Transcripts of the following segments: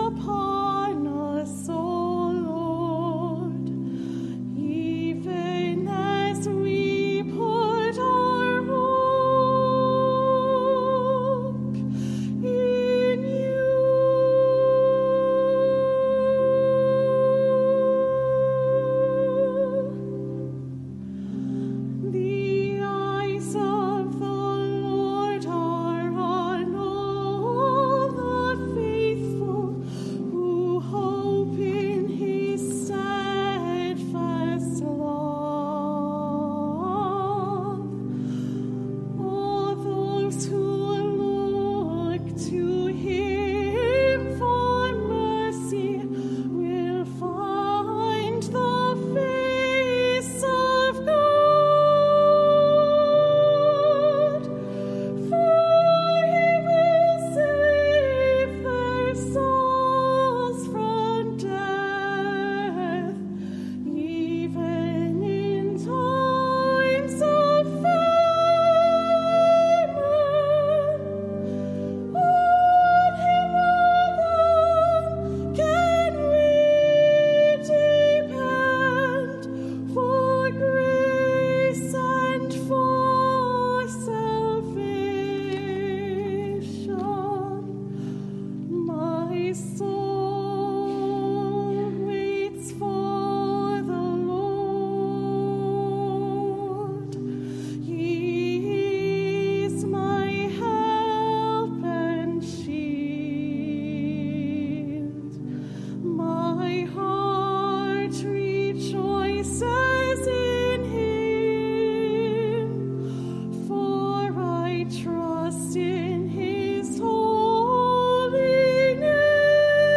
upon us, O Lord, even as we put our hope in you. The eyes of the Lord are on all the faithful who hope in his steadfast love. All those who look to him for mercy will find the face of God, for he will save their souls from death, even in times of famine. On him alone can we depend for grace and for salvation. My soul waits for the Lord. He is my help and shield. My heart rejoices in him, for I trust in his holy name.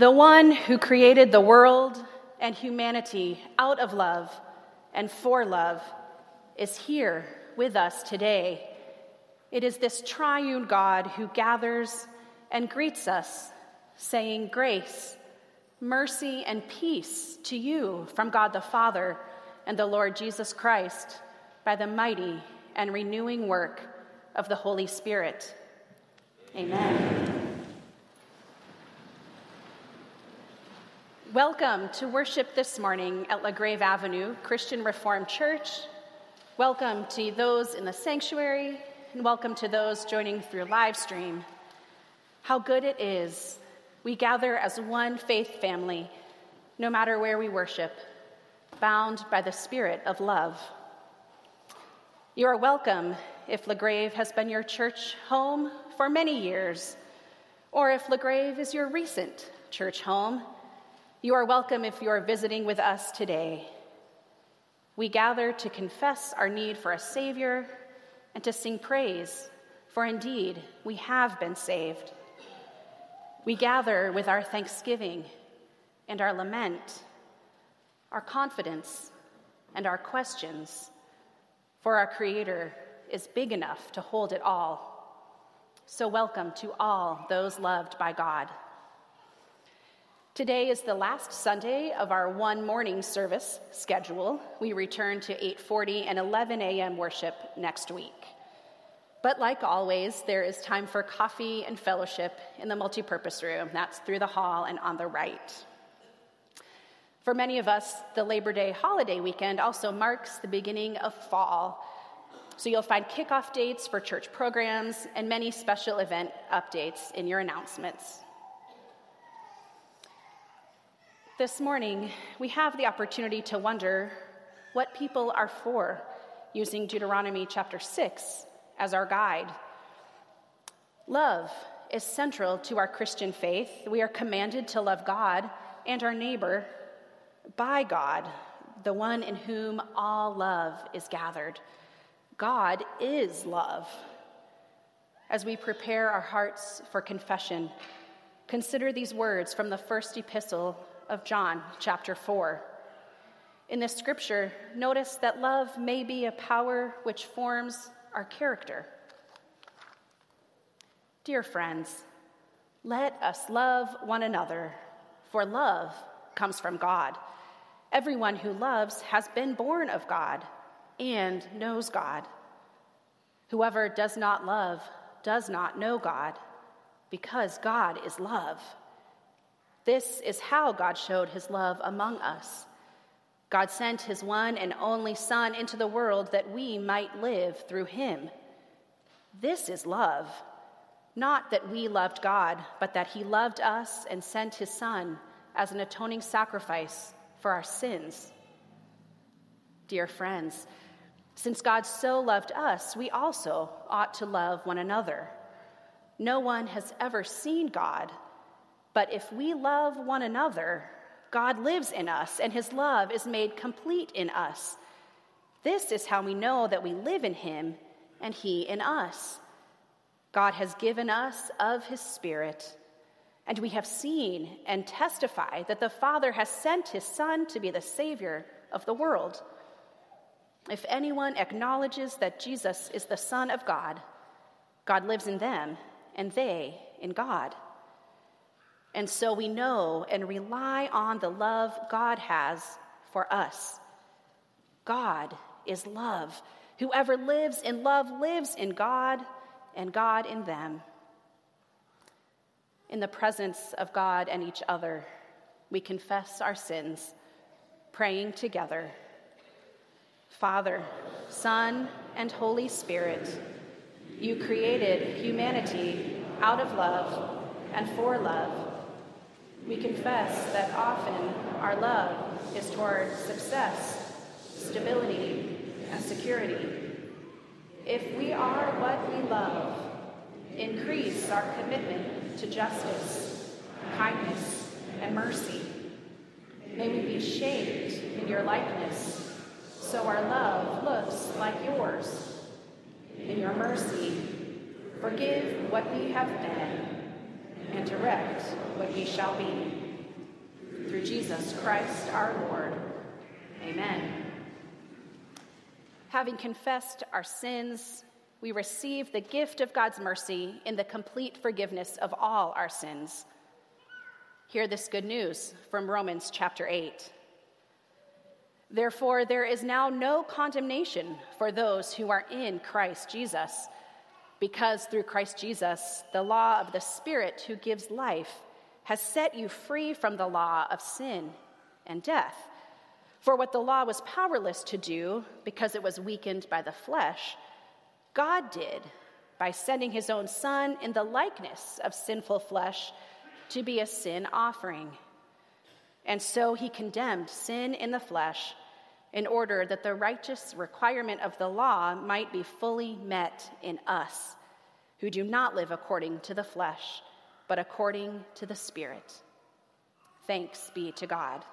The one who created the world and humanity out of love and for love is here with us today. It is this triune God who gathers and greets us, saying, "Grace, mercy, and peace to you from God the Father and the Lord Jesus Christ by the mighty and renewing work of the Holy Spirit." Amen. Welcome to worship this morning at LaGrave Avenue Christian Reformed Church. Welcome to those in the sanctuary, and welcome to those joining through live stream. How good it is we gather as one faith family, no matter where we worship, bound by the spirit of love. You are welcome if LaGrave has been your church home for many years, or if LaGrave is your recent church home. You are welcome if you are visiting with us today. We gather to confess our need for a Savior and to sing praise, for indeed we have been saved. We gather with our thanksgiving and our lament, our confidence and our questions, for our Creator is big enough to hold it all. So welcome to all those loved by God. Today is the last Sunday of our one morning service schedule. We return to 8:40 and 11 a.m. worship next week. But like always, there is time for coffee and fellowship in the multipurpose room. That's through the hall and on the right. For many of us, the Labor Day holiday weekend also marks the beginning of fall. So you'll find kickoff dates for church programs and many special event updates in your announcements. This morning, we have the opportunity to wonder what people are for, using Deuteronomy chapter 6 as our guide. Love is central to our Christian faith. We are commanded to love God and our neighbor by God, the one in whom all love is gathered. God is love. As we prepare our hearts for confession, consider these words from the first epistle of John, chapter 4. In this scripture, notice that love may be a power which forms our character. Dear friends, let us love one another, for love comes from God. Everyone who loves has been born of God and knows God. Whoever does not love does not know God, because God is love. This is how God showed his love among us. God sent his one and only Son into the world that we might live through him. This is love, not that we loved God, but that he loved us and sent his Son as an atoning sacrifice for our sins. Dear friends, since God so loved us, we also ought to love one another. No one has ever seen God, but if we love one another, God lives in us, and his love is made complete in us. This is how we know that we live in him and he in us. God has given us of his Spirit, and we have seen and testify that the Father has sent his Son to be the Savior of the world. If anyone acknowledges that Jesus is the Son of God, God lives in them, and they in God. And so we know and rely on the love God has for us. God is love. Whoever lives in love lives in God, and God in them. In the presence of God and each other, we confess our sins, praying together. Father, Son, and Holy Spirit, you created humanity out of love and for love. We confess that often our love is toward success, stability, and security. If we are what we love, increase our commitment to justice, kindness, and mercy. May we be shaped in your likeness, so our love looks like yours. In your mercy, forgive what we have been, and direct what we shall be. Through Jesus Christ our Lord. Amen. Having confessed our sins, we receive the gift of God's mercy in the complete forgiveness of all our sins. Hear this good news from Romans chapter 8. Therefore, there is now no condemnation for those who are in Christ Jesus, because through Christ Jesus, the law of the Spirit who gives life has set you free from the law of sin and death. For what the law was powerless to do, because it was weakened by the flesh, God did by sending his own Son in the likeness of sinful flesh to be a sin offering. And so he condemned sin in the flesh in order that the righteous requirement of the law might be fully met in us, who do not live according to the flesh, but according to the Spirit. Thanks be to God.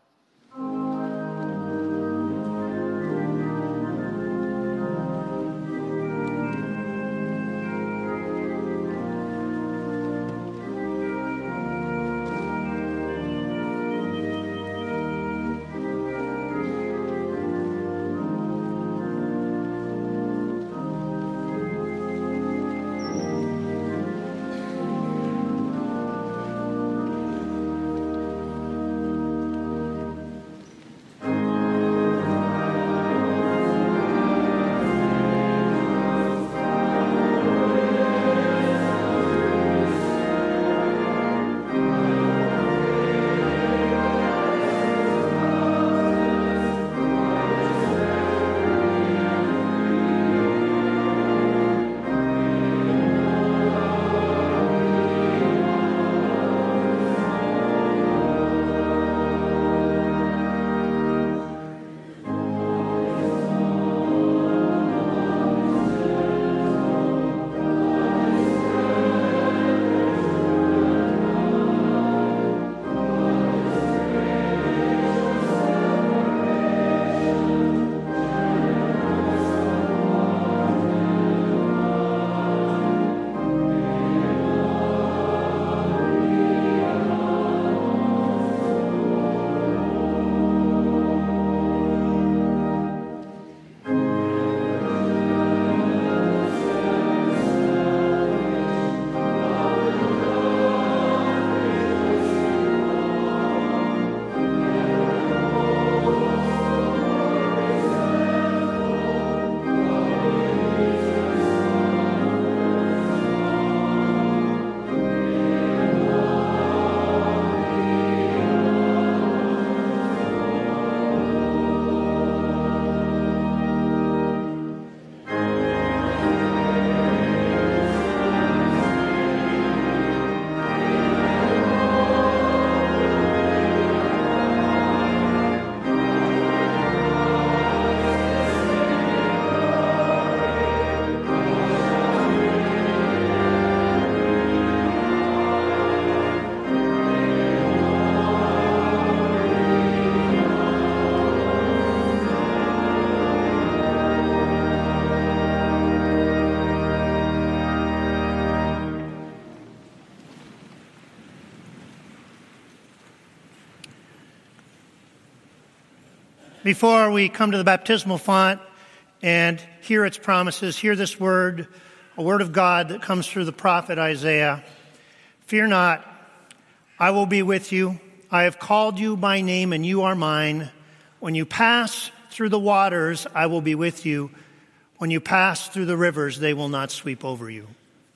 Before we come to the baptismal font and hear its promises, hear this word, a word of God that comes through the prophet Isaiah. Fear not, I will be with you. I have called you by name and you are mine. When you pass through the waters, I will be with you. When you pass through the rivers, they will not sweep over you.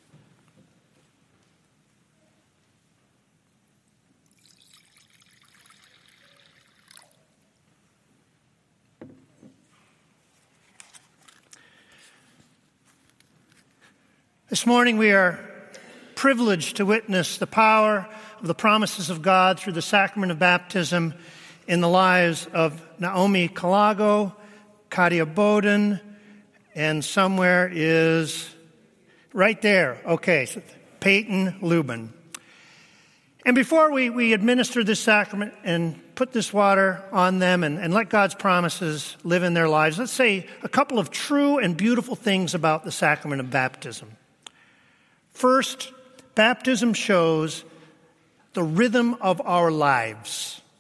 This morning we are privileged to witness the power of the promises of God through the sacrament of baptism in the lives of Naomi Calago, Katia Bowden, and somewhere is right there. Okay, so Peyton Lubin. And before we administer this sacrament and put this water on them and let God's promises live in their lives, let's say a couple of true and beautiful things about the sacrament of baptism. First, baptism shows the rhythm of our lives.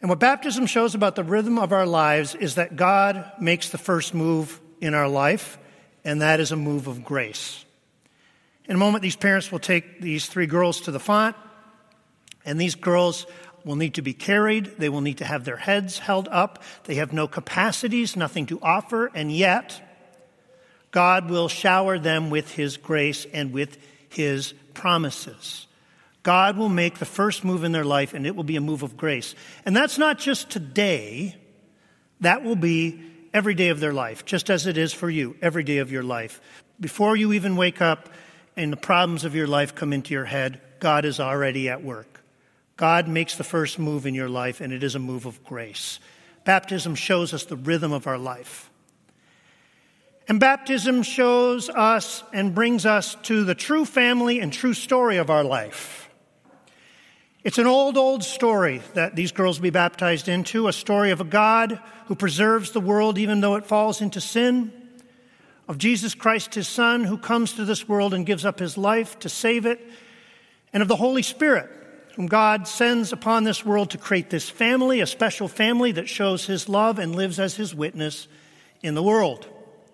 And what baptism shows about the rhythm of our lives is that God makes the first move in our life, and that is a move of grace. In a moment, these parents will take these 3 girls to the font, and these girls will need to be carried. They will need to have their heads held up. They have no capacities, nothing to offer, and yet God will shower them with His grace and with His promises. God will make the first move in their life, and it will be a move of grace. And that's not just today. That will be every day of their life, just as it is for you, every day of your life. Before you even wake up and the problems of your life come into your head, God is already at work. God makes the first move in your life, and it is a move of grace. Baptism shows us the rhythm of our life. And baptism shows us and brings us to the true family and true story of our life. It's an old story that these girls will be baptized into, a story of a God who preserves the world even though it falls into sin, of Jesus Christ, His Son, who comes to this world and gives up His life to save it, and of the Holy Spirit, whom God sends upon this world to create this family, a special family that shows His love and lives as His witness in the world.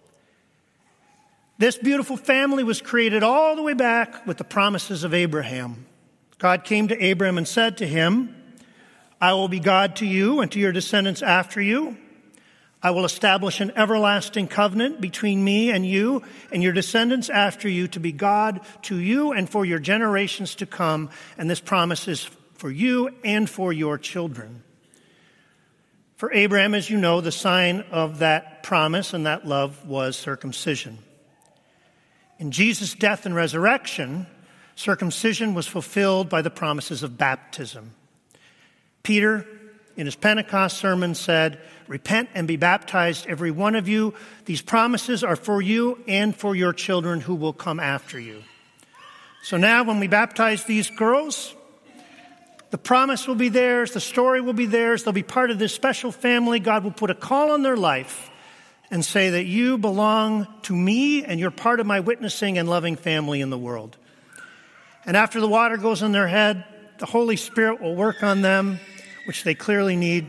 This beautiful family was created all the way back with the promises of Abraham. God came to Abraham and said to him, "I will be God to you and to your descendants after you. I will establish an everlasting covenant between me and you and your descendants after you to be God to you and for your generations to come. And this promise is for you and for your children." For Abraham, as you know, the sign of that promise and that love was circumcision. In Jesus' death and resurrection, circumcision was fulfilled by the promises of baptism. Peter, in his Pentecost sermon, said, "Repent and be baptized, every one of you. These promises are for you and for your children who will come after you." So now when we baptize these girls, the promise will be theirs, the story will be theirs, they'll be part of this special family. God will put a call on their life and say that you belong to me and you're part of my witnessing and loving family in the world. And after the water goes on their head, the Holy Spirit will work on them, which they clearly need.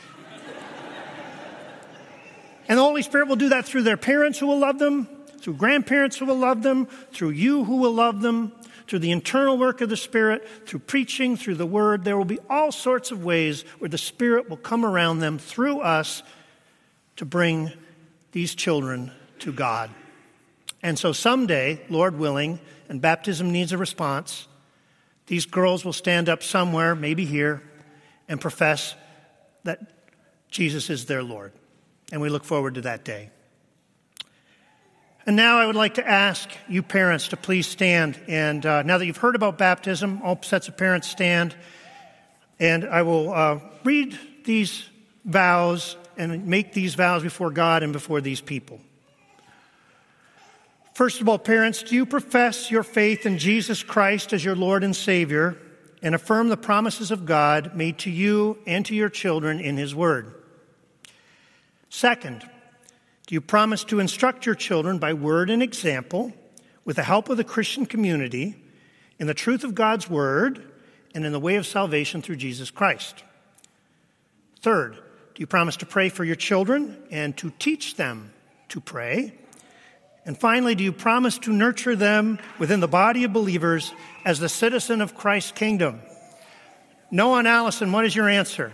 And the Holy Spirit will do that through their parents who will love them, through grandparents who will love them, through you who will love them, through the internal work of the Spirit, through preaching, through the Word. There will be all sorts of ways where the Spirit will come around them through us to bring these children to God. And so someday, Lord willing, and baptism needs a response, these girls will stand up somewhere, maybe here, and profess that Jesus is their Lord. And we look forward to that day. And now I would like to ask you parents to please stand. And now that you've heard about baptism, all sets of parents stand. And I will read these vows and make these vows before God and before these people. First of all, parents, do you profess your faith in Jesus Christ as your Lord and Savior and affirm the promises of God made to you and to your children in His Word? Second, do you promise to instruct your children by word and example, with the help of the Christian community, in the truth of God's Word and in the way of salvation through Jesus Christ? Third, do you promise to pray for your children and to teach them to pray? And finally, do you promise to nurture them within the body of believers as the citizen of Christ's kingdom? Noah and Allison, what is your answer?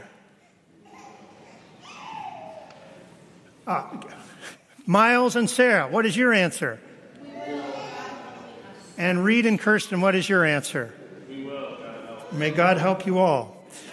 Miles and Sarah, what is your answer? And Reed and Kirsten, what is your answer? We will. May God help you all.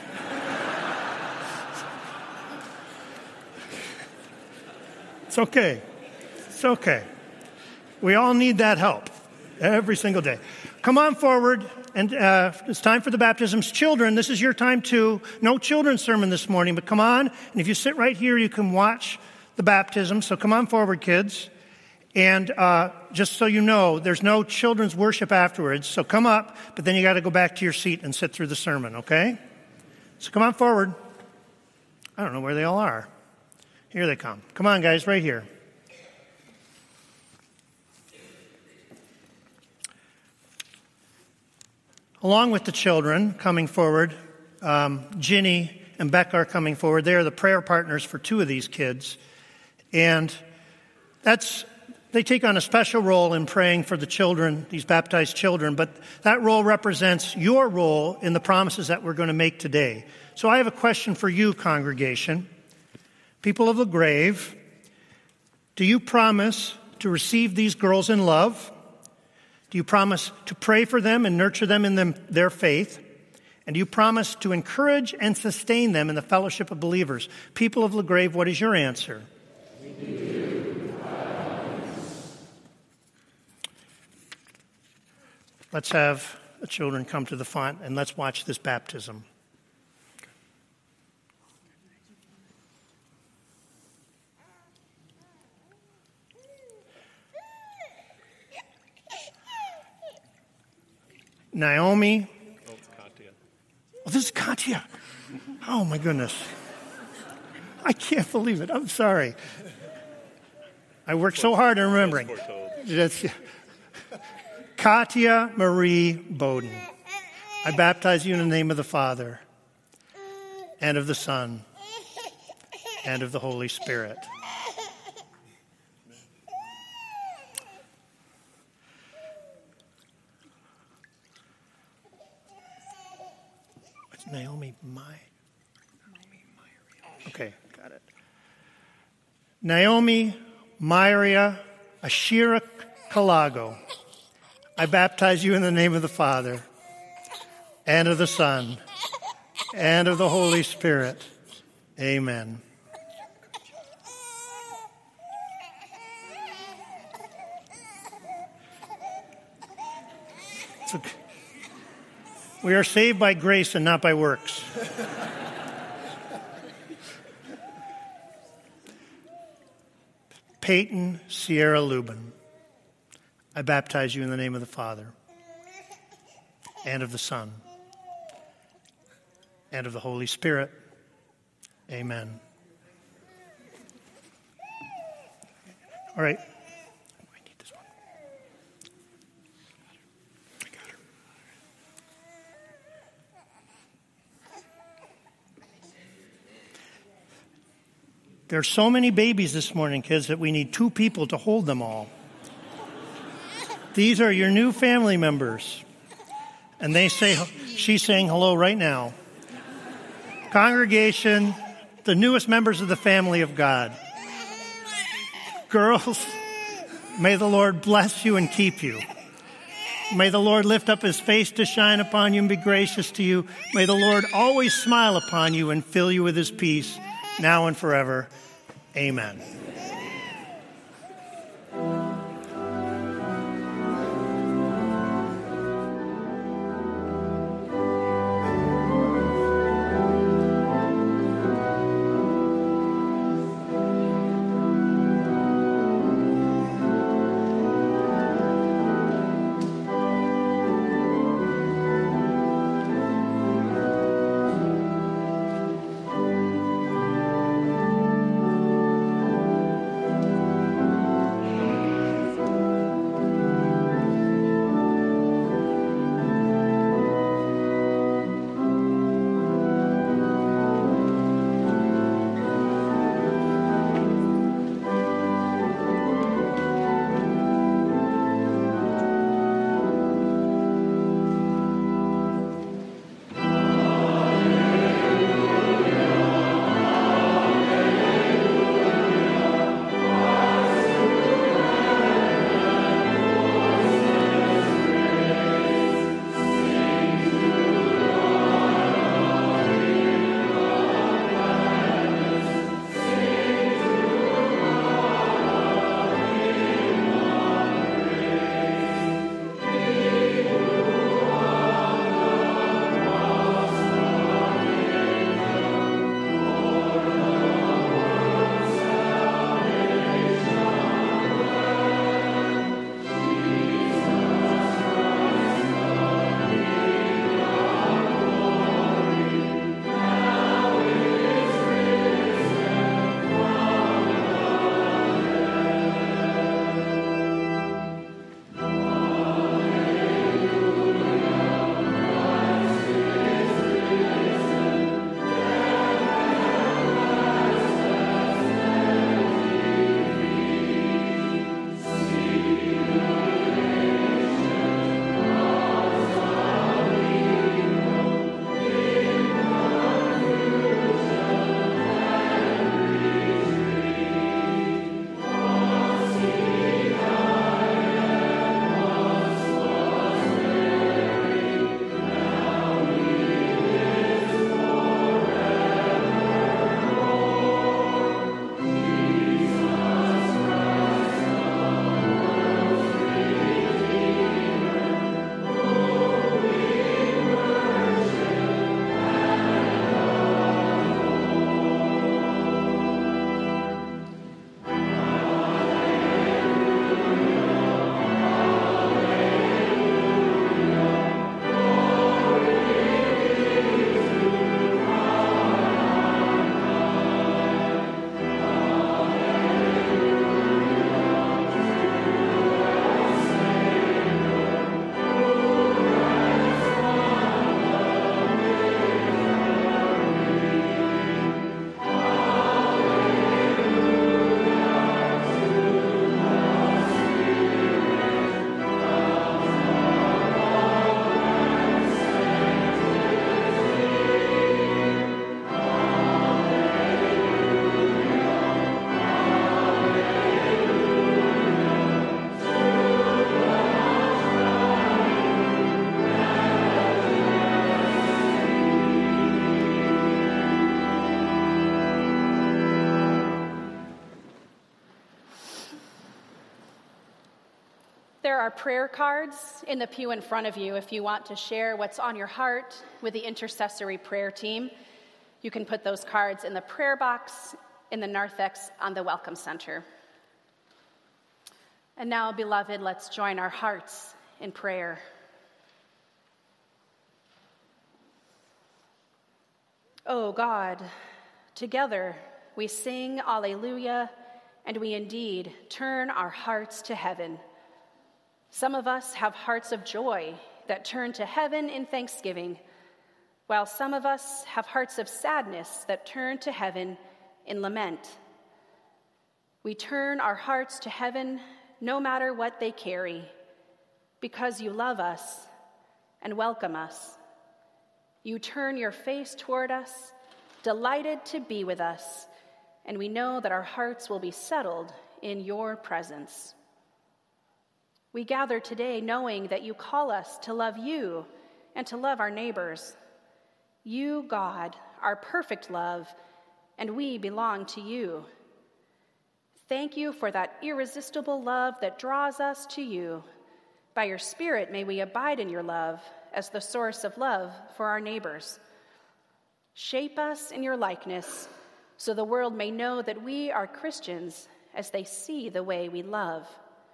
It's okay. It's okay. We all need that help every single day. Come on forward, and it's time for the baptisms. Children, this is your time too. No children's sermon this morning, but come on. And if you sit right here, you can watch the baptism. So come on forward, kids. And just so you know, there's no children's worship afterwards. So come up, but then you got to go back to your seat and sit through the sermon, okay? So come on forward. I don't know where they all are. Here they come. Come on, guys, right here. Along with the children coming forward, Ginny and Becca are coming forward. They are the prayer partners for 2 of these kids. And they take on a special role in praying for the children, these baptized children, but that role represents your role in the promises that we're going to make today. So I have a question for you, congregation. People of LaGrave, do you promise to receive these girls in love? Do you promise to pray for them and nurture them in their faith? And do you promise to encourage and sustain them in the fellowship of believers? People of LaGrave, what is your answer? We do. Let's have the children come to the font and let's watch this baptism. Naomi. Oh, it's Katya. Oh, this is Katya. Oh, my goodness. I can't believe it. I'm sorry. I worked so hard in remembering. That's Katya Marie Bowden. I baptize you in the name of the Father, and of the Son, and of the Holy Spirit. Naomi Okay, got it. Naomi Myria Ashira Kalago. I baptize you in the name of the Father, and of the Son, and of the Holy Spirit. Amen. Okay. We are saved by grace and not by works. Peyton Sierra Lubin. I baptize you in the name of the Father, and of the Son, and of the Holy Spirit. Amen. All right. I need this one. I got her. There are so many babies this morning, kids, that we need 2 people to hold them all. These are your new family members. And she's saying hello right now. Congregation, the newest members of the family of God. Girls, may the Lord bless you and keep you. May the Lord lift up his face to shine upon you and be gracious to you. May the Lord always smile upon you and fill you with his peace, now and forever. Amen. are prayer cards in the pew in front of you if you want to share what's on your heart with the intercessory prayer team. You can put those cards in the prayer box in the narthex on the Welcome Center. And now, beloved, let's join our hearts in prayer. O God, together we sing Alleluia, and we indeed turn our hearts to heaven. Some of us have hearts of joy that turn to heaven in thanksgiving, while some of us have hearts of sadness that turn to heaven in lament. We turn our hearts to heaven no matter what they carry, because you love us and welcome us. You turn your face toward us, delighted to be with us, and we know that our hearts will be settled in your presence. We gather today knowing that you call us to love you and to love our neighbors. You, God, are perfect love, and we belong to you. Thank you for that irresistible love that draws us to you. By your Spirit, may we abide in your love as the source of love for our neighbors. Shape us in your likeness so the world may know that we are Christians as they see the way we love.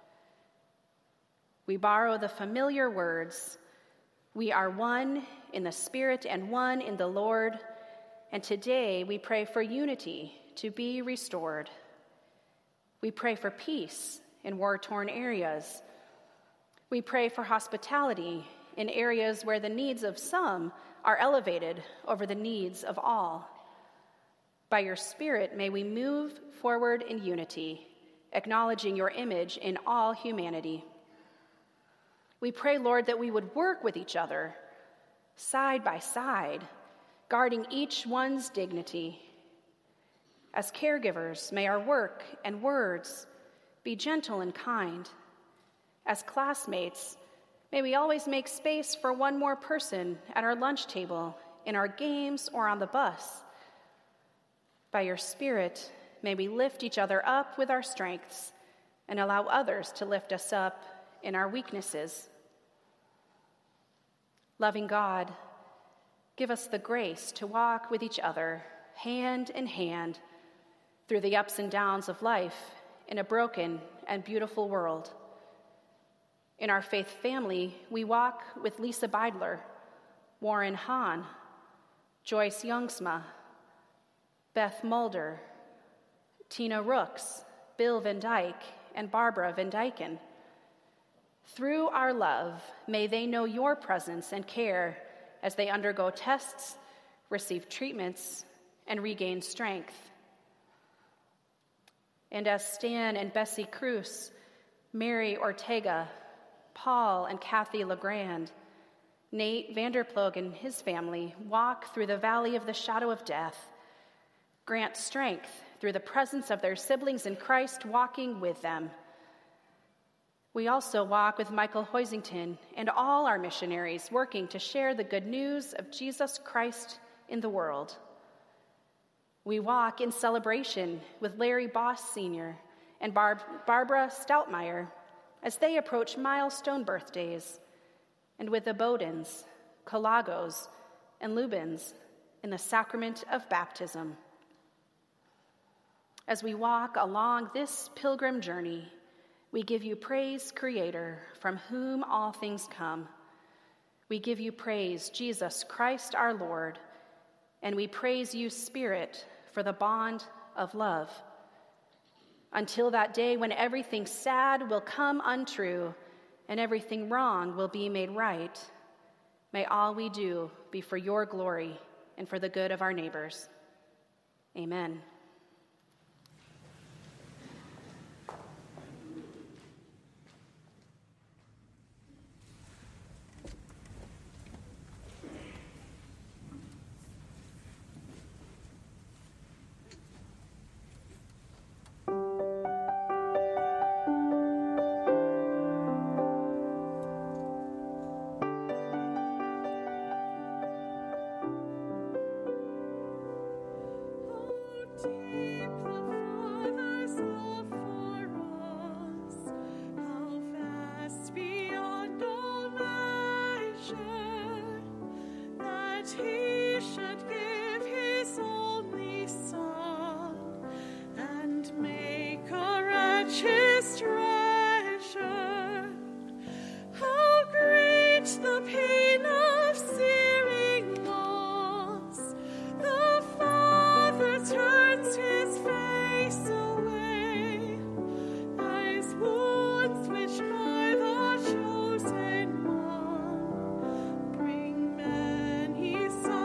We borrow the familiar words, "We are one in the Spirit and one in the Lord," and today we pray for unity to be restored. We pray for peace in war-torn areas. We pray for hospitality in areas where the needs of some are elevated over the needs of all. By your Spirit, may we move forward in unity, acknowledging your image in all humanity. We pray, Lord, that we would work with each other, side by side, guarding each one's dignity. As caregivers, may our work and words be gentle and kind. As classmates, may we always make space for one more person at our lunch table, in our games, or on the bus. By your Spirit, may we lift each other up with our strengths and allow others to lift us up in our weaknesses. Loving God, give us the grace to walk with each other, hand in hand, through the ups and downs of life in a broken and beautiful world. In our faith family, we walk with Lisa Beidler, Warren Hahn, Joyce Youngsma, Beth Mulder, Tina Rooks, Bill Van Dyke, and Barbara Van Dyken. Through our love, may they know your presence and care as they undergo tests, receive treatments, and regain strength. And as Stan and Bessie Cruz, Mary Ortega, Paul and Kathy LeGrand, Nate Vanderploeg and his family walk through the valley of the shadow of death, grant strength through the presence of their siblings in Christ walking with them. We also walk with Michael Hoisington and all our missionaries working to share the good news of Jesus Christ in the world. We walk in celebration with Larry Boss Sr. and Barbara Stoutmeyer as they approach milestone birthdays, and with the Bowdens, Colagos, and Lubins in the sacrament of baptism. As we walk along this pilgrim journey, we give you praise, Creator, from whom all things come. We give you praise, Jesus Christ our Lord, and we praise you, Spirit, for the bond of love. Until that day when everything sad will come untrue and everything wrong will be made right, may all we do be for your glory and for the good of our neighbors. Amen. To that he should give his only Son and make a wretch his treasure. How great the pain of searing loss! The Father turns his face away, eyes wounds which by the chosen one bring many sorrows.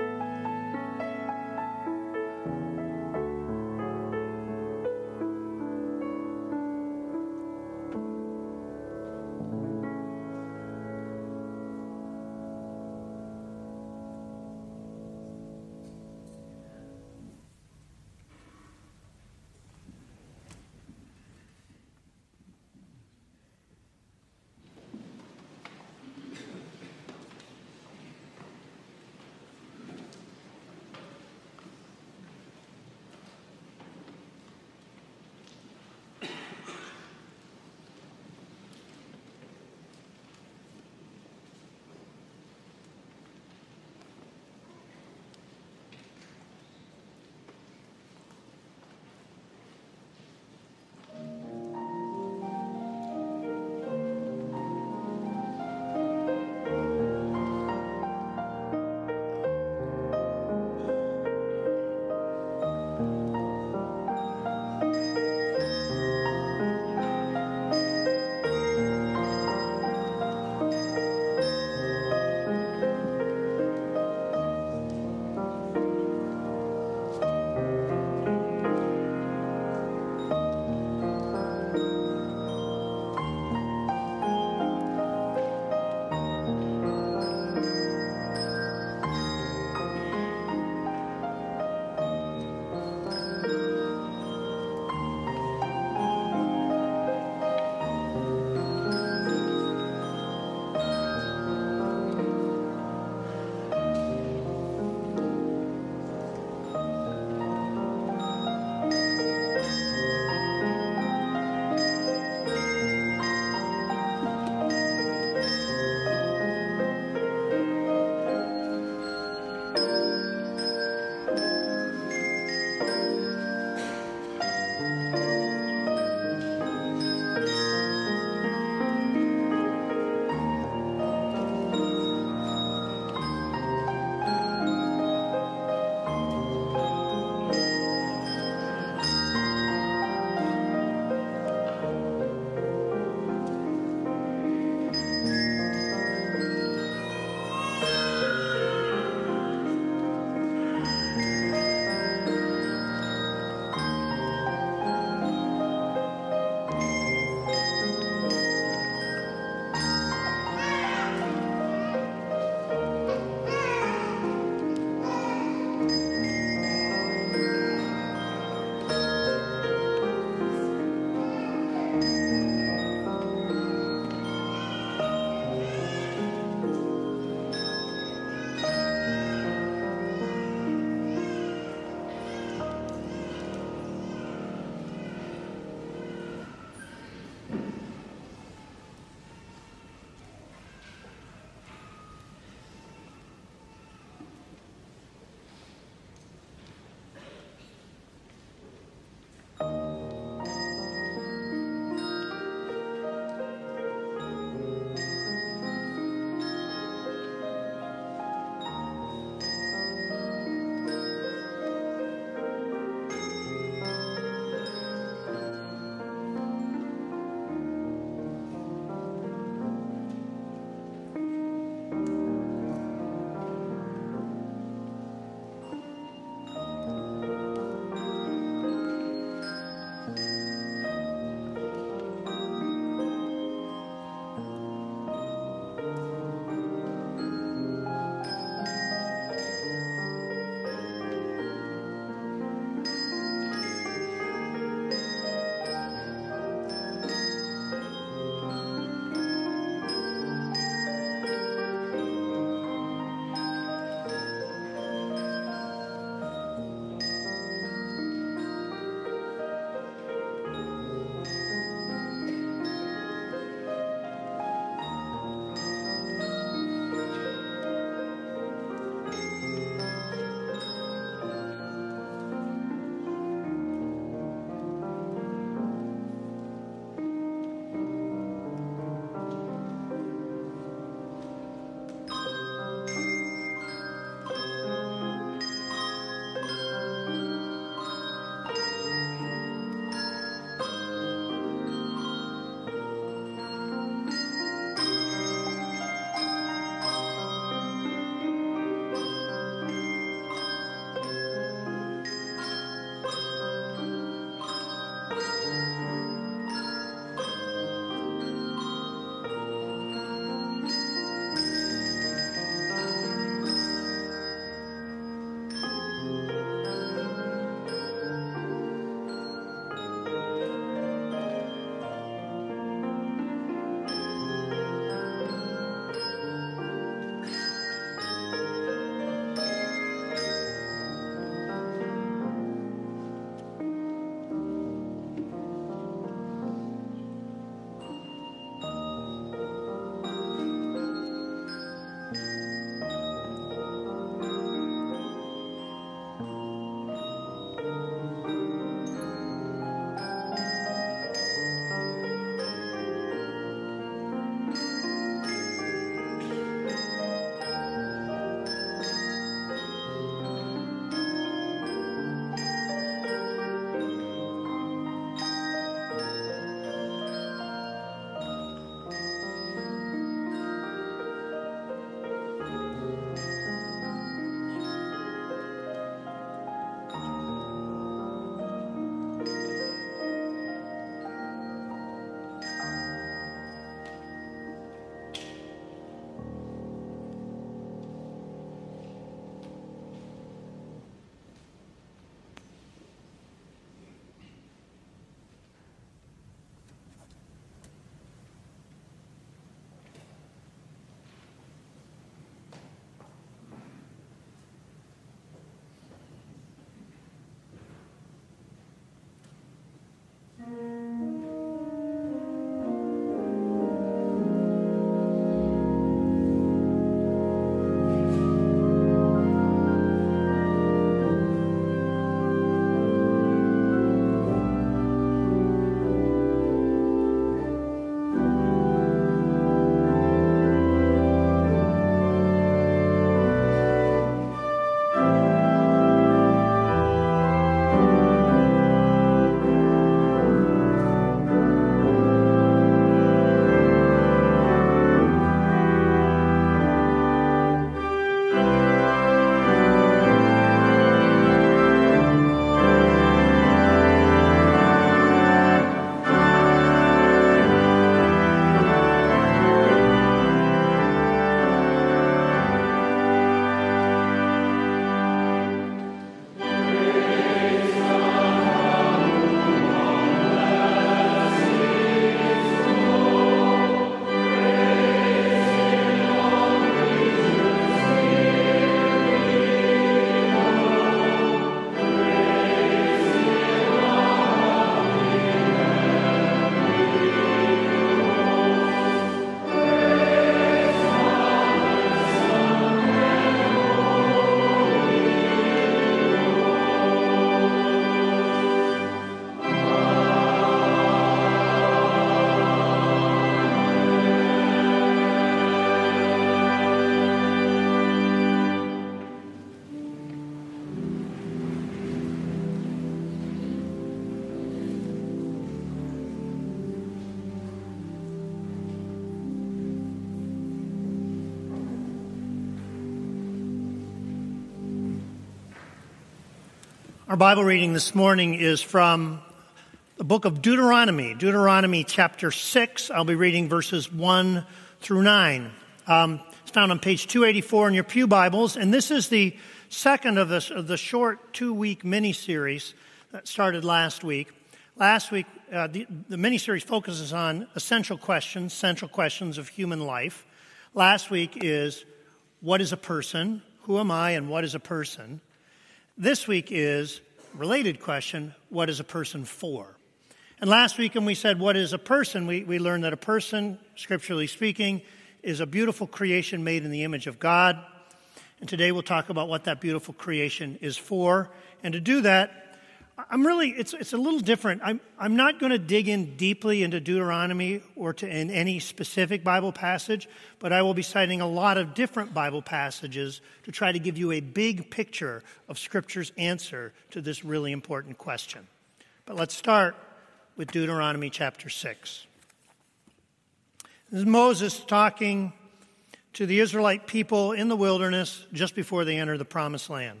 Our Bible reading this morning is from the book of Deuteronomy chapter 6. I'll be reading verses 1 through 9. It's found on page 284 in your pew Bibles, and this is the second of the short 2-week mini-series that started last week. Last week, the mini-series focuses on central questions of human life. Last week is, what is a person? Who am I and what is a person? This week is a related question, what is a person for? And last week when we said, what is a person, we learned that a person, scripturally speaking, is a beautiful creation made in the image of God. And today we'll talk about what that beautiful creation is for. And to do that, it's a little different. I'm not going to dig in deeply into Deuteronomy or in any specific Bible passage, but I will be citing a lot of different Bible passages to try to give you a big picture of Scripture's answer to this really important question. But let's start with Deuteronomy chapter 6. This is Moses talking to the Israelite people in the wilderness just before they enter the Promised Land.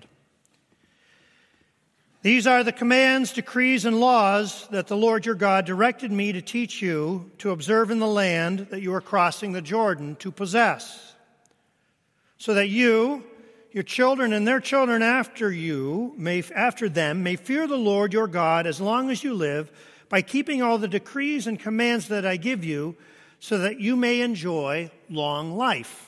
These are the commands, decrees, and laws that the Lord your God directed me to teach you to observe in the land that you are crossing the Jordan to possess, so that you, your children, and their children after them may fear the Lord your God as long as you live, by keeping all the decrees and commands that I give you, so that you may enjoy long life.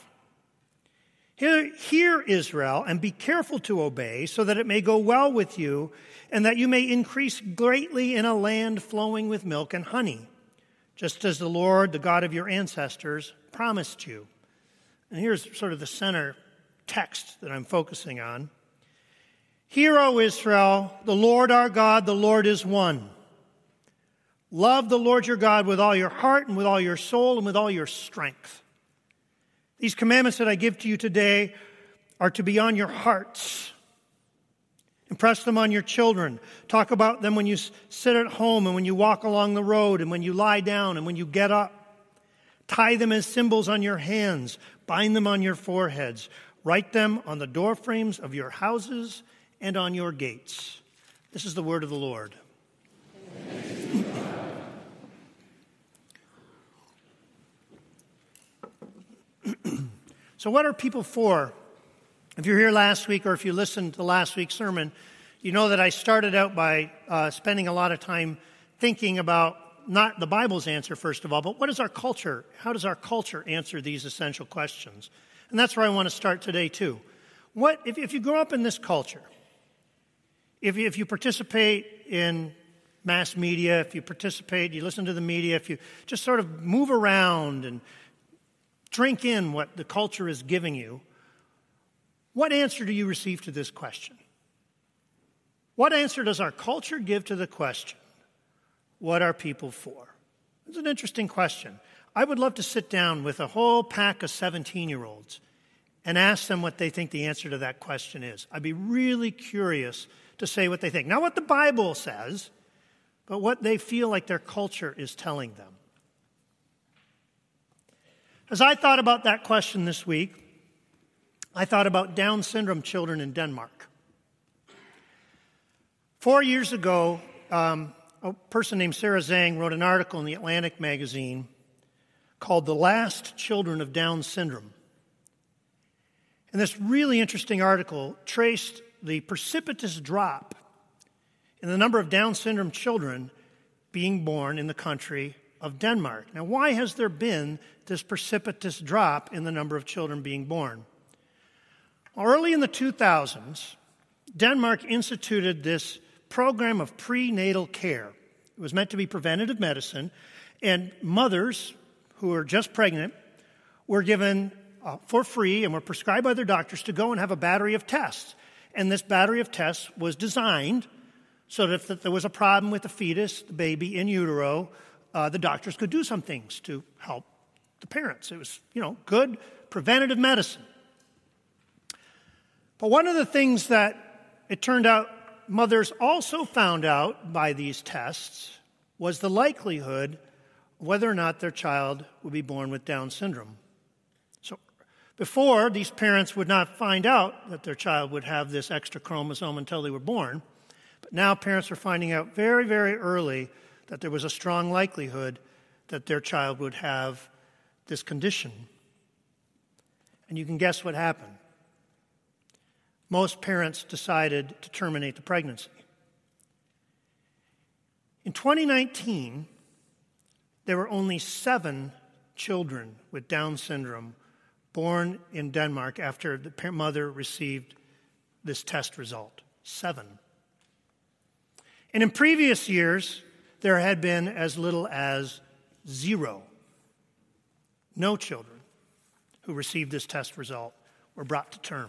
Hear, Israel, and be careful to obey, so that it may go well with you, and that you may increase greatly in a land flowing with milk and honey, just as the Lord, the God of your ancestors, promised you. And here's sort of the center text that I'm focusing on. Hear, O Israel, the Lord our God, the Lord is one. Love the Lord your God with all your heart and with all your soul and with all your strength. These commandments that I give to you today are to be on your hearts. Impress them on your children. Talk about them when you sit at home and when you walk along the road and when you lie down and when you get up. Tie them as symbols on your hands. Bind them on your foreheads. Write them on the doorframes of your houses and on your gates. This is the word of the Lord. So what are people for? If you're here last week or if you listened to last week's sermon, you know that I started out by spending a lot of time thinking about not the Bible's answer, first of all, but what is our culture? How does our culture answer these essential questions? And that's where I want to start today, too. If you grow up in this culture, if you participate in mass media, if you listen to the media, if you just sort of move around and drink in what the culture is giving you, what answer do you receive to this question? What answer does our culture give to the question, what are people for? It's an interesting question. I would love to sit down with a whole pack of 17-year-olds and ask them what they think the answer to that question is. I'd be really curious to say what they think. Not what the Bible says, but what they feel like their culture is telling them. As I thought about that question this week, I thought about Down syndrome children in Denmark. 4 years ago, a person named Sarah Zhang wrote an article in the Atlantic magazine called The Last Children of Down Syndrome. And this really interesting article traced the precipitous drop in the number of Down syndrome children being born in the country of Denmark. Now, why has there been this precipitous drop in the number of children being born? Well, early in the 2000s, Denmark instituted this program of prenatal care. It was meant to be preventative medicine, and mothers who were just pregnant were given for free and were prescribed by their doctors to go and have a battery of tests. And this battery of tests was designed so that if there was a problem with the fetus, the baby in utero, the doctors could do some things to help the parents. It was, good preventative medicine. But one of the things that it turned out mothers also found out by these tests was the likelihood of whether or not their child would be born with Down syndrome. So before, these parents would not find out that their child would have this extra chromosome until they were born. But now parents are finding out very, very early that there was a strong likelihood that their child would have this condition. And you can guess what happened. Most parents decided to terminate the pregnancy. In 2019, there were only 7 children with Down syndrome born in Denmark after the mother received this test result. 7. And in previous years, there had been as little as 0. No children who received this test result were brought to term.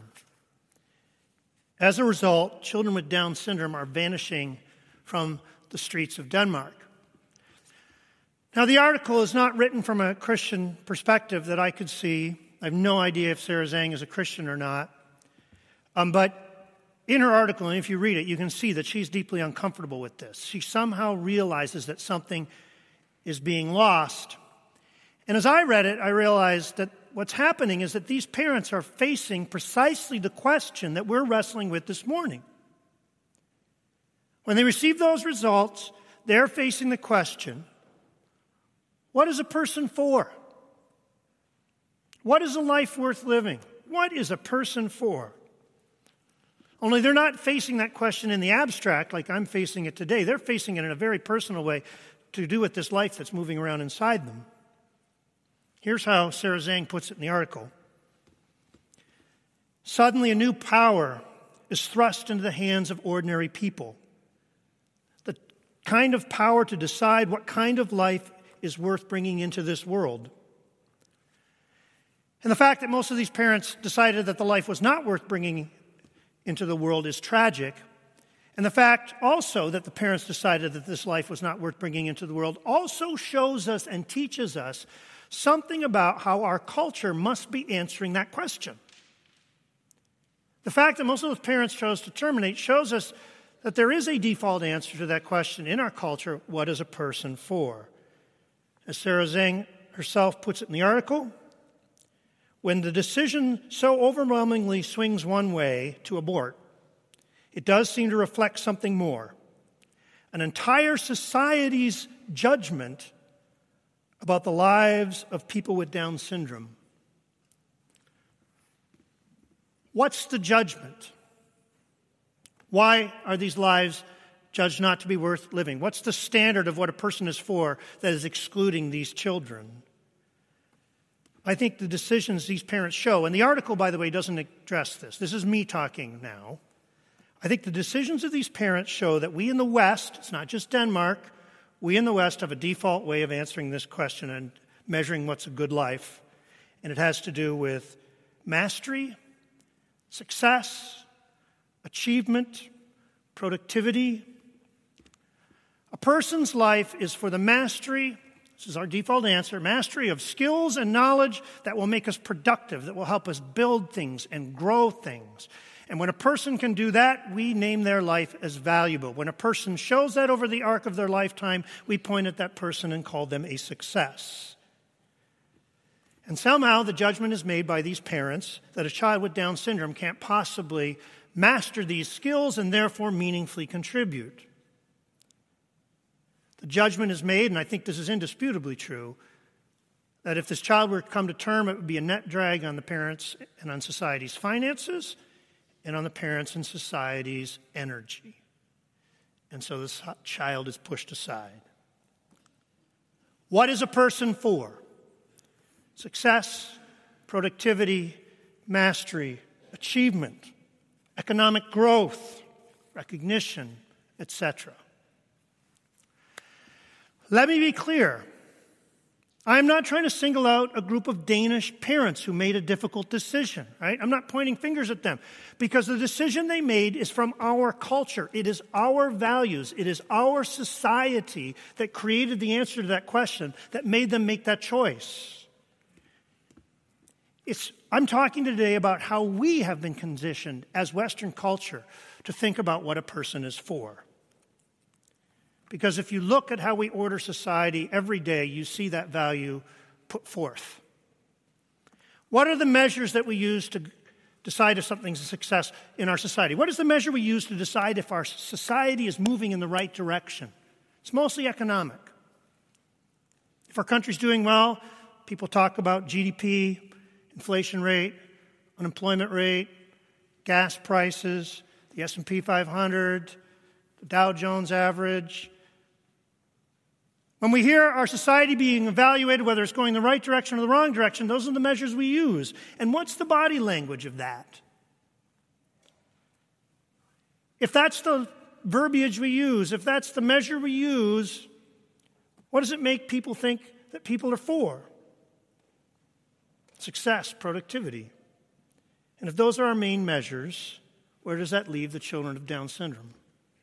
As a result, children with Down syndrome are vanishing from the streets of Denmark. Now, the article is not written from a Christian perspective that I could see. I have no idea if Sarah Zhang is a Christian or not. But in her article, and if you read it, you can see that she's deeply uncomfortable with this. She somehow realizes that something is being lost. And as I read it, I realized that what's happening is that these parents are facing precisely the question that we're wrestling with this morning. When they receive those results, they're facing the question, what is a person for? What is a life worth living? What is a person for? Only they're not facing that question in the abstract like I'm facing it today. They're facing it in a very personal way to do with this life that's moving around inside them. Here's how Sarah Zhang puts it in the article. Suddenly a new power is thrust into the hands of ordinary people. The kind of power to decide what kind of life is worth bringing into this world. And the fact that most of these parents decided that the life was not worth bringing into the world is tragic. And the fact also that the parents decided that this life was not worth bringing into the world also shows us and teaches us something about how our culture must be answering that question. The fact that most of those parents chose to terminate shows us that there is a default answer to that question in our culture, what is a person for? As Sarah Zhang herself puts it in the article, when the decision so overwhelmingly swings one way to abort, it does seem to reflect something more. An entire society's judgment about the lives of people with Down syndrome. What's the judgment? Why are these lives judged not to be worth living? What's the standard of what a person is for that is excluding these children? I think the decisions these parents show, and the article, by the way, doesn't address this. This is me talking now. I think the decisions of these parents show that we in the West, it's not just Denmark, we in the West have a default way of answering this question and measuring what's a good life. And it has to do with mastery, success, achievement, productivity. A person's life is for the mastery, this is our default answer, mastery of skills and knowledge that will make us productive, that will help us build things and grow things. And when a person can do that, we name their life as valuable. When a person shows that over the arc of their lifetime, we point at that person and call them a success. And somehow the judgment is made by these parents that a child with Down syndrome can't possibly master these skills and therefore meaningfully contribute. The judgment is made, and I think this is indisputably true, that if this child were to come to term, it would be a net drag on the parents and on society's finances and on the parents and society's energy. And so this child is pushed aside. What is a person for? Success, productivity, mastery, achievement, economic growth, recognition, etc. Let me be clear. I'm not trying to single out a group of Danish parents who made a difficult decision, right? I'm not pointing fingers at them because the decision they made is from our culture. It is our values. It is our society that created the answer to that question that made them make that choice. I'm talking today about how we have been conditioned as Western culture to think about what a person is for. Because if you look at how we order society every day, you see that value put forth. What are the measures that we use to decide if something's a success in our society. What is the measure we use to decide if our society is moving in the right direction? It's mostly economic. If our country's doing well, people talk about GDP, inflation rate, unemployment rate, gas prices, the S&P 500, the Dow Jones average. When we hear our society being evaluated, whether it's going in the right direction or the wrong direction, those are the measures we use. And what's the body language of that? If that's the verbiage we use, if that's the measure we use, what does it make people think that people are for? Success, productivity. And if those are our main measures, where does that leave the children of Down syndrome?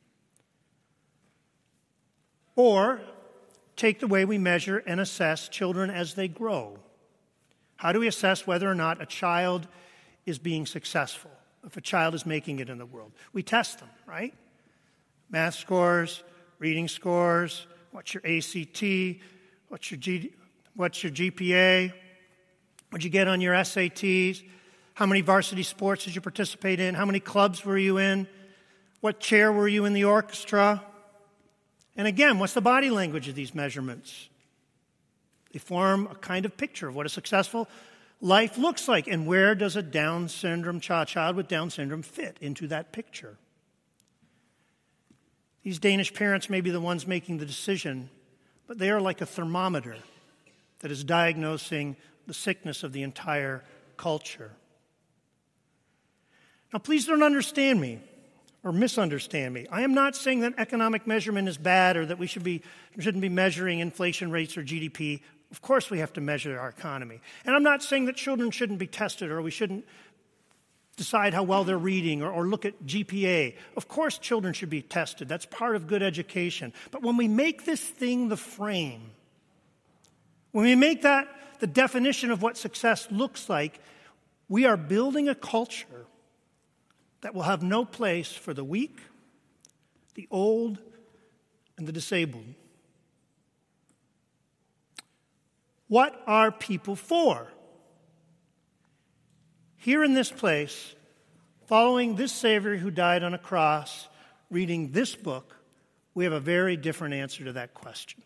Or take the way we measure and assess children as they grow. How do we assess whether or not a child is being successful, if a child is making it in the world? We test them, right? Math scores, reading scores, what's your ACT, what's your GPA, what'd you get on your SATs, how many varsity sports did you participate in, how many clubs were you in, what chair were you in the orchestra? And again, what's the body language of these measurements? They form a kind of picture of what a successful life looks like. And where does a Down syndrome child with Down syndrome fit into that picture? These Danish parents may be the ones making the decision, but they are like a thermometer that is diagnosing the sickness of the entire culture. Now, please don't understand me or misunderstand me. I am not saying that economic measurement is bad or that we shouldn't be measuring inflation rates or GDP. Of course we have to measure our economy. And I'm not saying that children shouldn't be tested or we shouldn't decide how well they're reading or look at GPA. Of course children should be tested. That's part of good education. But when we make this thing the frame, when we make that the definition of what success looks like, we are building a culture that will have no place for the weak, the old, and the disabled. What are people for? Here in this place, following this Savior who died on a cross, reading this book, we have a very different answer to that question.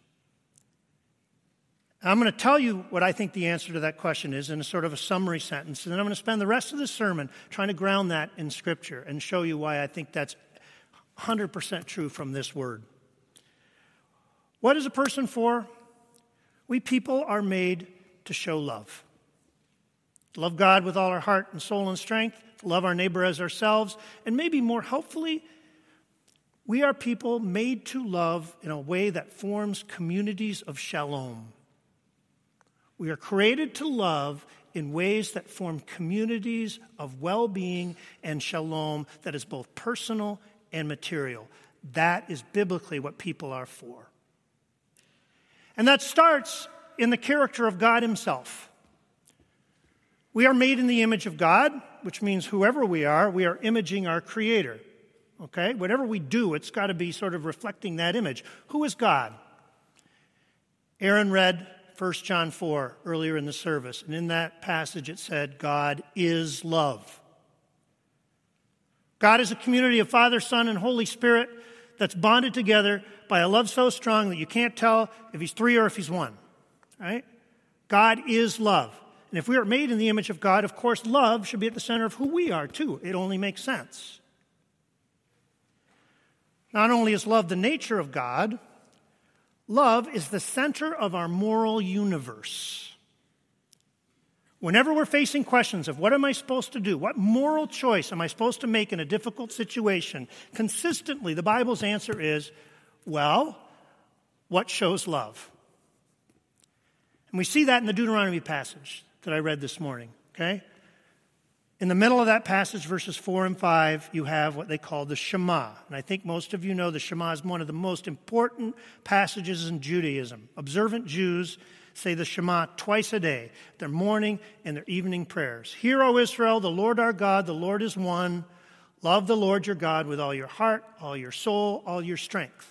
I'm going to tell you what I think the answer to that question is in a sort of a summary sentence, and then I'm going to spend the rest of the sermon trying to ground that in Scripture and show you why I think that's 100% true from this word. What is a person for? We people are made to show love. To love God with all our heart and soul and strength, to love our neighbor as ourselves, and maybe more helpfully, we are people made to love in a way that forms communities of shalom. We are created to love in ways that form communities of well-being and shalom that is both personal and material. That is biblically what people are for. And that starts in the character of God himself. We are made in the image of God, which means whoever we are imaging our Creator. Okay? Whatever we do, it's got to be sort of reflecting that image. Who is God? Aaron read 1 John 4 earlier in the service, and in that passage it said, God is love. God is a community of Father, Son, and Holy Spirit that's bonded together by a love so strong that you can't tell if he's three or if he's one. Right? God is love. And if we are made in the image of God, of course, love should be at the center of who we are, too. It only makes sense. Not only is love the nature of God, love is the center of our moral universe. Whenever we're facing questions of what am I supposed to do, what moral choice am I supposed to make in a difficult situation, consistently the Bible's answer is, well, what shows love? And we see that in the Deuteronomy passage that I read this morning, okay? In the middle of that passage, verses 4 and 5, you have what they call the Shema. And I think most of you know the Shema is one of the most important passages in Judaism. Observant Jews say the Shema twice a day, their morning and their evening prayers. Hear, O Israel, the Lord our God, the Lord is one. Love the Lord your God with all your heart, all your soul, all your strength.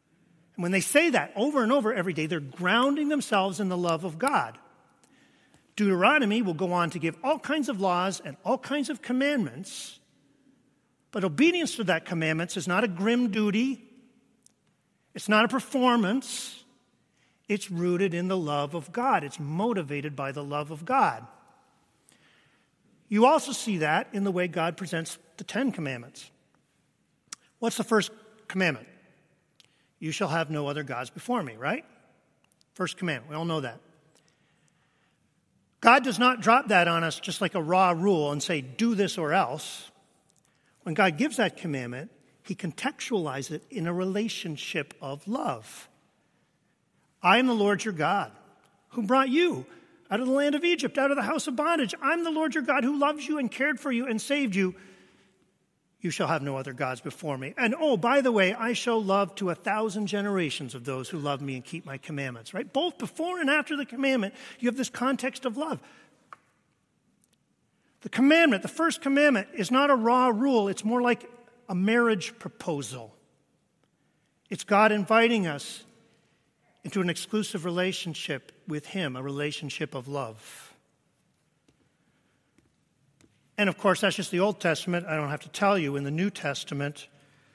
And when they say that over and over every day, they're grounding themselves in the love of God. Deuteronomy will go on to give all kinds of laws and all kinds of commandments, but obedience to that commandments is not a grim duty. It's not a performance. It's rooted in the love of God. It's motivated by the love of God. You also see that in the way God presents the Ten Commandments. What's the first commandment? You shall have no other gods before me, right? First commandment. We all know that. God does not drop that on us just like a raw rule and say, do this or else. When God gives that commandment, he contextualizes it in a relationship of love. I am the Lord your God, who brought you out of the land of Egypt, out of the house of bondage. I'm the Lord your God who loves you and cared for you and saved you. You shall have no other gods before me. And oh, by the way, I show love to 1,000 generations of those who love me and keep my commandments, right? Both before and after the commandment, you have this context of love. The commandment, the first commandment, is not a raw rule. It's more like a marriage proposal. It's God inviting us into an exclusive relationship with him, a relationship of love. And of course, that's just the Old Testament. I don't have to tell you, in the New Testament,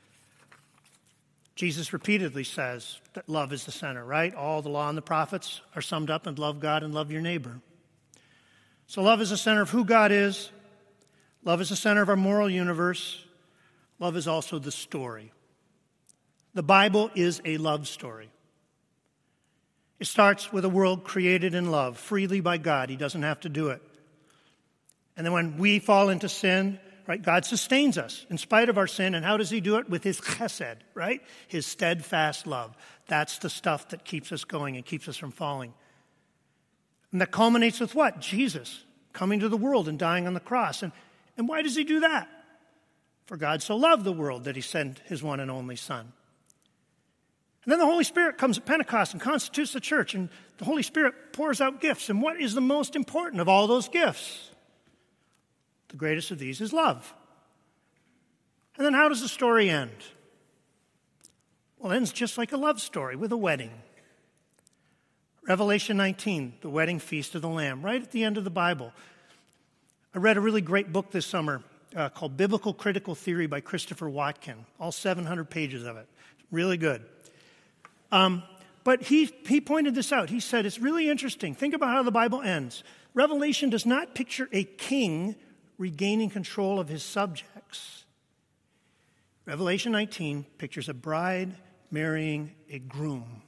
Jesus repeatedly says that love is the center, right? All the law and the prophets are summed up in love God and love your neighbor. So love is the center of who God is. Love is the center of our moral universe. Love is also the story. The Bible is a love story. It starts with a world created in love, freely by God. He doesn't have to do it. And then when we fall into sin, right, God sustains us in spite of our sin. And how does he do it? With his chesed, right? His steadfast love. That's the stuff that keeps us going and keeps us from falling. And that culminates with what? Jesus coming to the world and dying on the cross. And why does he do that? For God so loved the world that he sent his one and only Son. And then the Holy Spirit comes at Pentecost and constitutes the church. And the Holy Spirit pours out gifts. And what is the most important of all those gifts? The greatest of these is love. And then how does the story end? Well, it ends just like a love story with a wedding. Revelation 19, the wedding feast of the Lamb, right at the end of the Bible. I read a really great book this summer called Biblical Critical Theory by Christopher Watkin, all 700 pages of it. Really good. But he pointed this out. He said, it's really interesting. Think about how the Bible ends. Revelation does not picture a king regaining control of his subjects. Revelation 19 pictures a bride marrying a groom.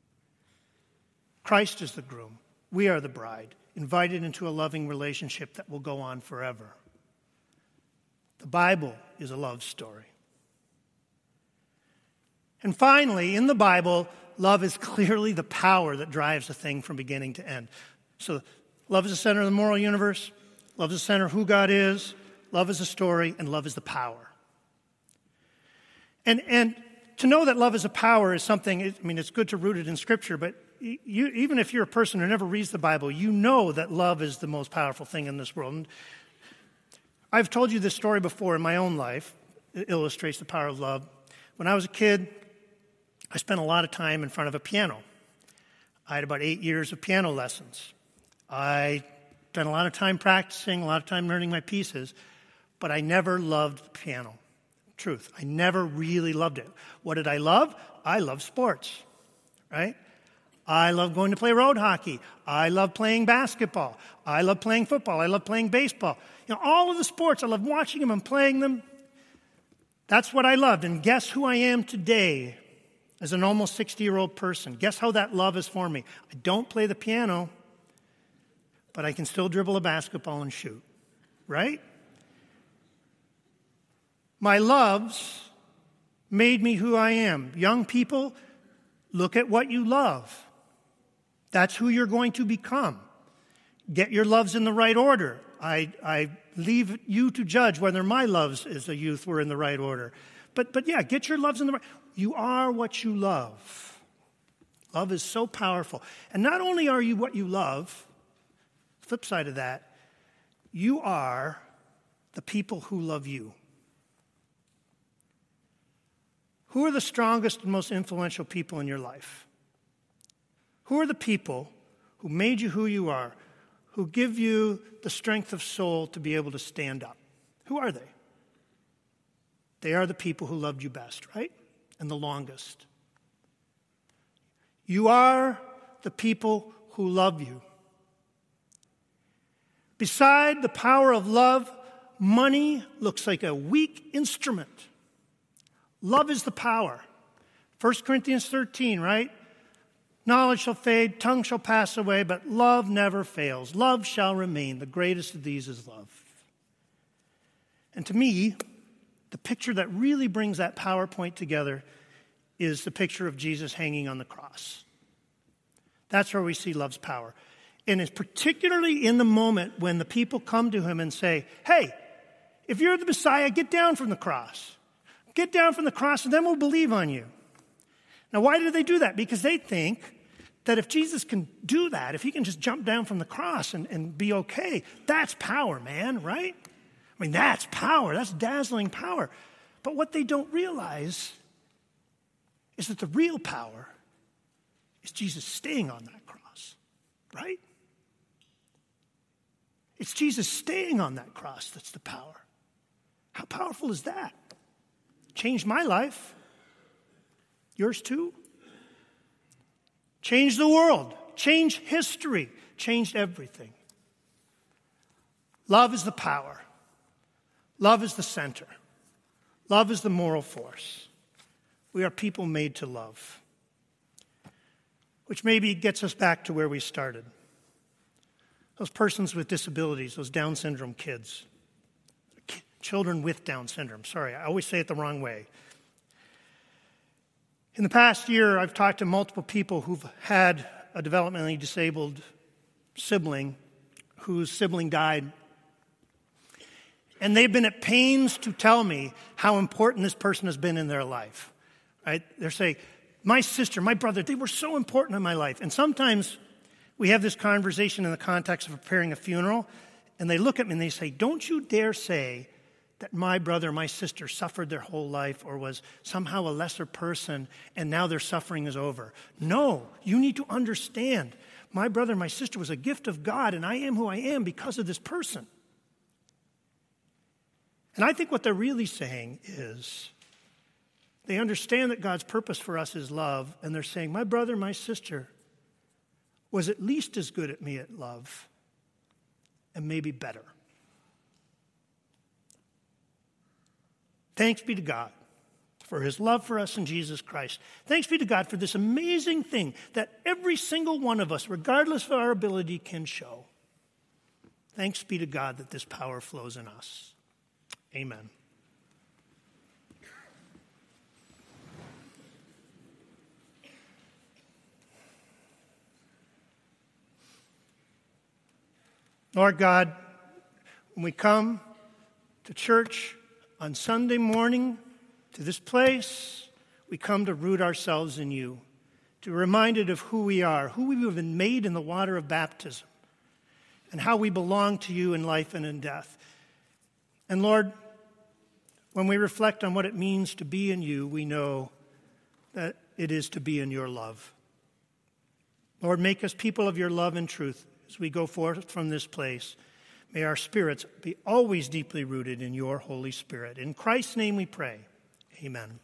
Christ is the groom. We are the bride, invited into a loving relationship that will go on forever. The Bible is a love story. And finally, in the Bible, love is clearly the power that drives a thing from beginning to end. So love is the center of the moral universe. Love is the center of who God is. Love is a story, and love is the power. And to know that love is a power is something, it's good to root it in Scripture, but even if you're a person who never reads the Bible, you know that love is the most powerful thing in this world. And I've told you this story before in my own life. It illustrates the power of love. When I was a kid, I spent a lot of time in front of a piano. I had about 8 years of piano lessons. I spent a lot of time practicing, a lot of time learning my pieces, but I never loved the piano. Truth, I never really loved it. What did I love? I love sports, right? I love going to play road hockey. I love playing basketball. I love playing football. I love playing baseball. All of the sports, I love watching them and playing them. That's what I loved. And guess who I am today as an almost 60-year-old person? Guess how that love has formed me? I don't play the piano, but I can still dribble a basketball and shoot, right? My loves made me who I am. Young people, look at what you love. That's who you're going to become. Get your loves in the right order. I leave you to judge whether my loves as a youth were in the right order. But yeah, get your loves in the right. You are what you love. Love is so powerful. And not only are you what you love, flip side of that, you are the people who love you. Who are the strongest and most influential people in your life? Who are the people who made you who you are, who give you the strength of soul to be able to stand up. Who are they? They are the people who loved you best, right? And the longest. You are the people who love you. Beside the power of love, money looks like a weak instrument. Love is the power. 1 Corinthians 13, right? Knowledge shall fade, tongue shall pass away, but love never fails. Love shall remain. The greatest of these is love. And to me, the picture that really brings that PowerPoint together is the picture of Jesus hanging on the cross. That's where we see love's power. And it's particularly in the moment when the people come to him and say, hey, if you're the Messiah, get down from the cross. Get down from the cross and then we'll believe on you. Now, why do they do that? Because they think that if Jesus can do that, if he can just jump down from the cross and be okay, that's power, man, right? I mean, that's power. That's dazzling power. But what they don't realize is that the real power is Jesus staying on that cross, right? It's Jesus staying on that cross that's the power. How powerful is that? Changed my life. Yours too? Changed the world. Changed history. Changed everything. Love is the power. Love is the center. Love is the moral force. We are people made to love. Which maybe gets us back to where we started. Those persons with disabilities, those Down syndrome kids. Children with Down syndrome. Sorry, I always say it the wrong way. In the past year, I've talked to multiple people who've had a developmentally disabled sibling whose sibling died. And they've been at pains to tell me how important this person has been in their life. Right? They're saying, my sister, my brother, they were so important in my life. And sometimes we have this conversation in the context of preparing a funeral, and they look at me and they say, don't you dare say that my brother, my sister suffered their whole life or was somehow a lesser person and now their suffering is over. No, you need to understand. My brother, my sister was a gift of God, and I am who I am because of this person. And I think what they're really saying is they understand that God's purpose for us is love, and they're saying, my brother, my sister was at least as good at me at love, and maybe better. Thanks be to God for his love for us in Jesus Christ. Thanks be to God for this amazing thing that every single one of us, regardless of our ability, can show. Thanks be to God that this power flows in us. Amen. Lord God, when we come to church on Sunday morning, to this place, we come to root ourselves in you, to be reminded of who we are, who we have been made in the water of baptism, and how we belong to you in life and in death. And Lord, when we reflect on what it means to be in you, we know that it is to be in your love. Lord, make us people of your love and truth as we go forth from this place. May our spirits be always deeply rooted in your Holy Spirit. In Christ's name we pray. Amen.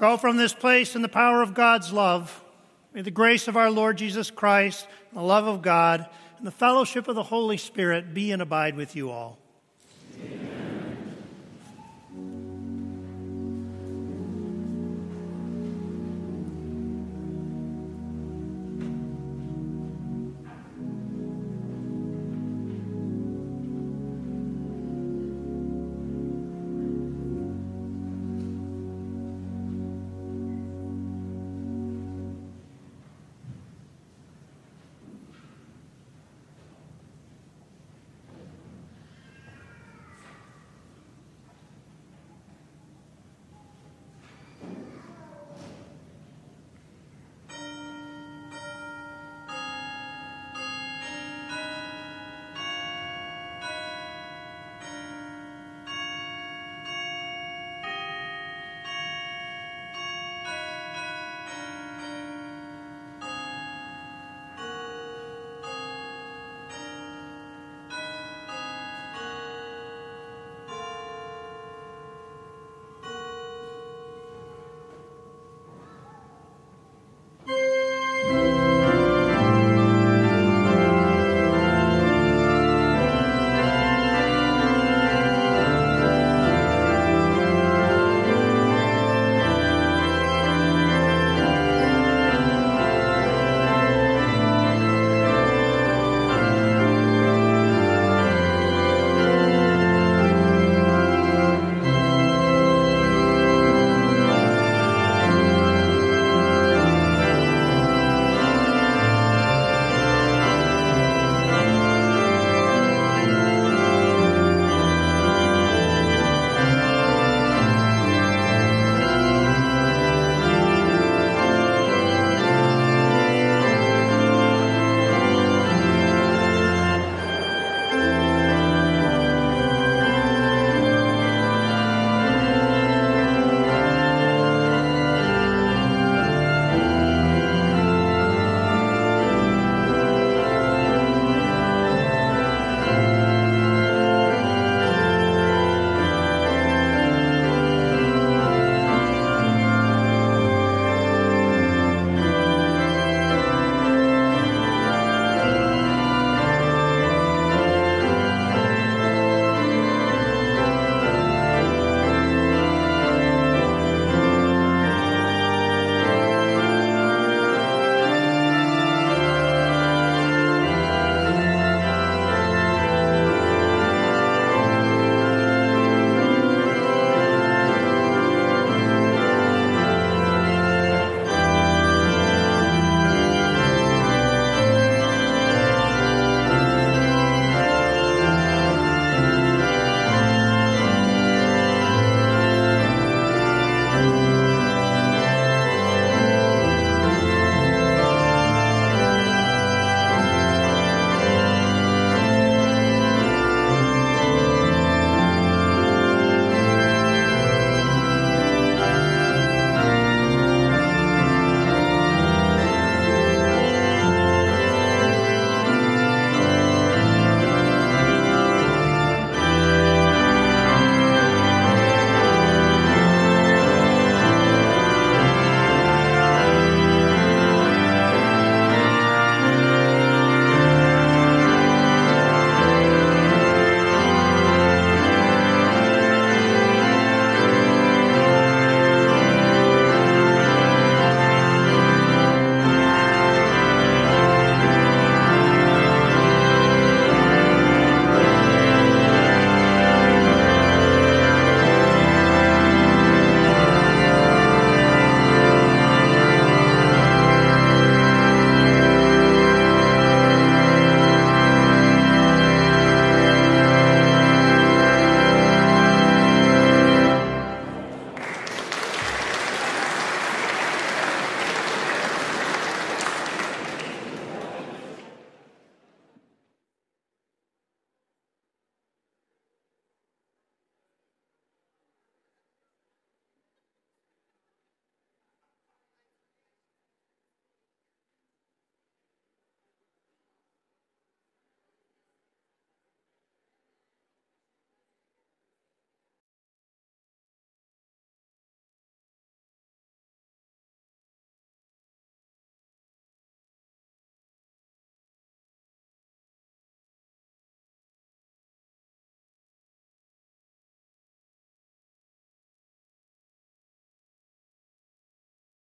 Go from this place in the power of God's love. May the grace of our Lord Jesus Christ, the love of God, and the fellowship of the Holy Spirit be and abide with you all.